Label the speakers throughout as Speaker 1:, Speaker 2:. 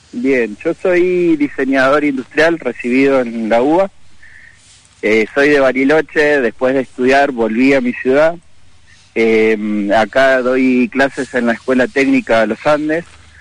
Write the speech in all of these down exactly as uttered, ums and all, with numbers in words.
Speaker 1: Bien, yo soy diseñador industrial recibido en la U B A. Eh, soy de Bariloche, después de estudiar volví a mi ciudad. Eh, acá doy clases en la Escuela Técnica de los Andes.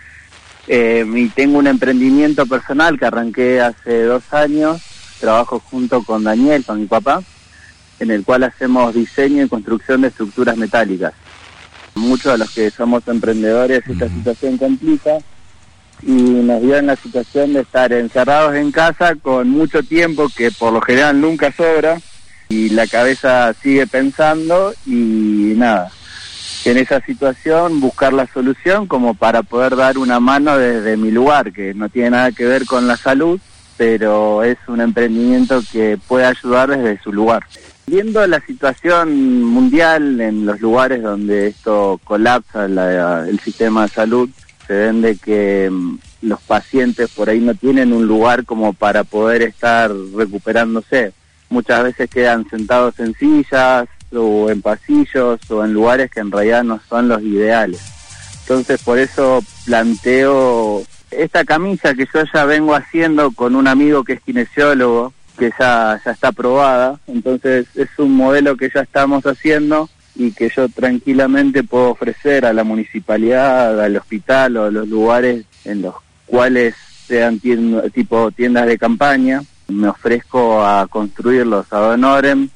Speaker 1: Eh, y tengo un emprendimiento personal que arranqué hace dos años. Trabajo junto con Daniel, con mi papá, en el cual hacemos diseño y construcción de estructuras metálicas. Muchos de los que somos emprendedores esta situación complica y nos dio en la situación de estar encerrados en casa con mucho tiempo que por lo general nunca sobra y la cabeza sigue pensando y nada, en esa situación buscar la solución como para poder dar una mano desde mi lugar, que no tiene nada que ver con la salud, pero es un emprendimiento que puede ayudar desde su lugar. Viendo la situación mundial en los lugares donde esto colapsa la, el sistema de salud, se ven de que um, los pacientes por ahí no tienen un lugar como para poder estar recuperándose. Muchas veces quedan sentados en sillas o en pasillos o en lugares que en realidad no son los ideales. Entonces por eso planteo esta camisa que yo ya vengo haciendo con un amigo que es kinesiólogo, que ya, ya está aprobada. Entonces es un modelo que ya estamos haciendo y que yo tranquilamente puedo ofrecer a la municipalidad, al hospital o a los lugares en los cuales sean tiend- tipo tiendas de campaña. Me ofrezco a construirlos ad honorem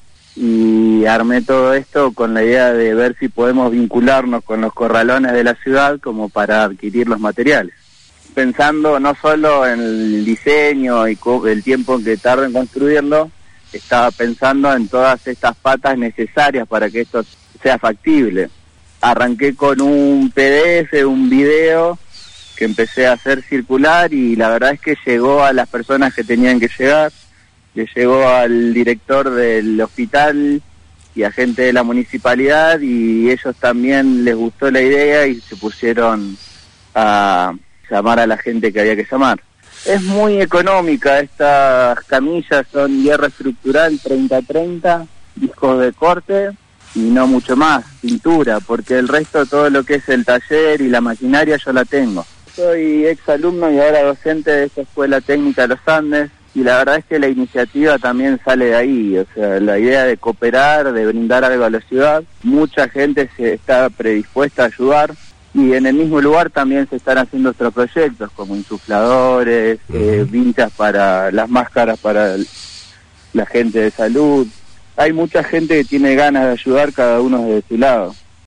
Speaker 1: y armé todo esto con la idea de ver si podemos vincularnos con los corralones de la ciudad como para adquirir los materiales. Pensando no solo en el diseño y co- el tiempo que tarda en construirlo, estaba pensando en todas estas patas necesarias para que esto sea factible. Arranqué con un P D F, un video que empecé a hacer circular y la verdad es que llegó a las personas que tenían que llegar, le llegó al director del hospital y a gente de la municipalidad y ellos también les gustó la idea y se pusieron a llamar a la gente que había que llamar. Es muy económica, estas camillas son hierro estructural treinta treinta, discos de corte y no mucho más, pintura, porque el resto, todo lo que es el taller y la maquinaria yo la tengo. Soy ex alumno y ahora docente de esta Escuela Técnica de los Andes y la verdad es que la iniciativa también sale de ahí, o sea, la idea de cooperar, de brindar algo a la ciudad. Mucha gente se está predispuesta a ayudar. Y en el mismo lugar también se están haciendo otros proyectos como insufladores, uh-huh. eh, vinchas para las máscaras para el, la gente de salud. Hay mucha gente que tiene ganas de ayudar, cada uno desde su lado.